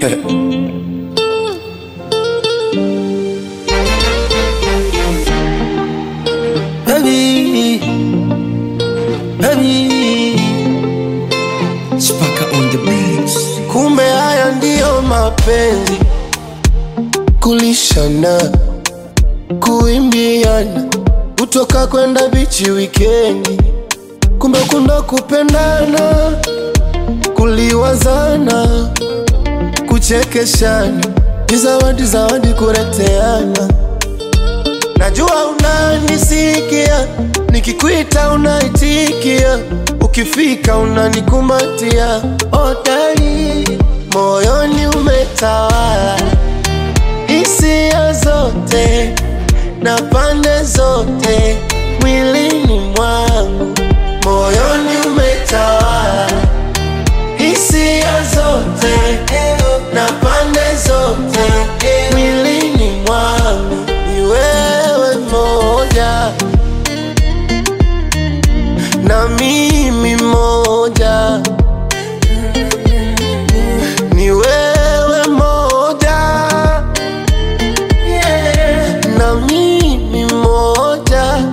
Baby, baby, Chipaka on the beats. Kumbe haya ndiyo mapenzi, kulishana, kuimbiana, kutoka kwenda bichi wikendi. Kumbe kunda kupendana, kuliwazana, kuchekeshana, zawadi kureteana. Najua unanisikia, nikikuita unaitikia, ukifika unanikumbatia. Otari, moyoni umetawala, hisia zote na pande zote mwilini mwangu. Moyoni umetawala, hisia zote na pande zote mwilini mwangu. Ni wewe moja na mimi moja, ni wewe moja, yeah, na mimi moja.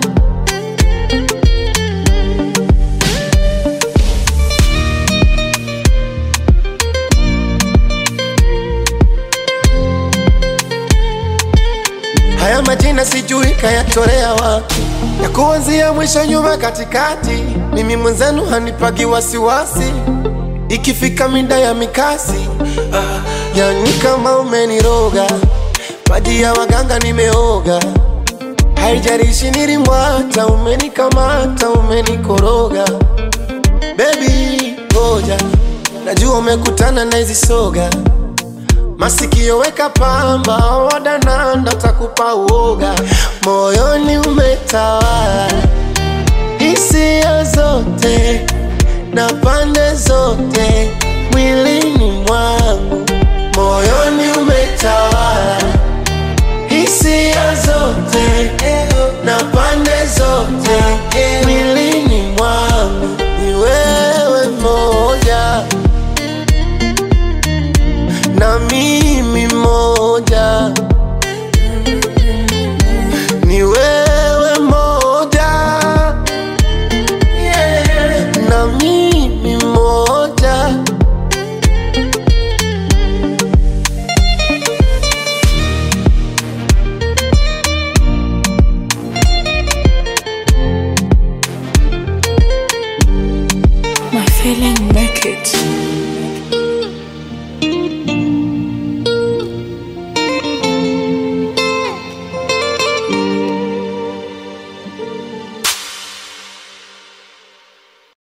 Haya majina sijui kayatolea wapi, ya kuanzia mwisho nyuma katikati. Mimi mwenzenu hanipagi wasiwasi, ikifika mida ya mikasi. Yani kama umeniroga, maji ya waganga nimeoga. Haijalishi nilimwata, umenikamata, umenikoroga. Baby, ngoja, najua umekutana na hizi soga. Masikio weka pamba, wadananda takupa uoga. Moyoni umetawala, hisia zote na pande zote mwilini mwangu. Moyoni umetawala, hisia zote na pande zote mwilini mwangu. Ni wewe moja na mimi moja, ni wewe moja, yeah, na mimi moja. My feeling make it.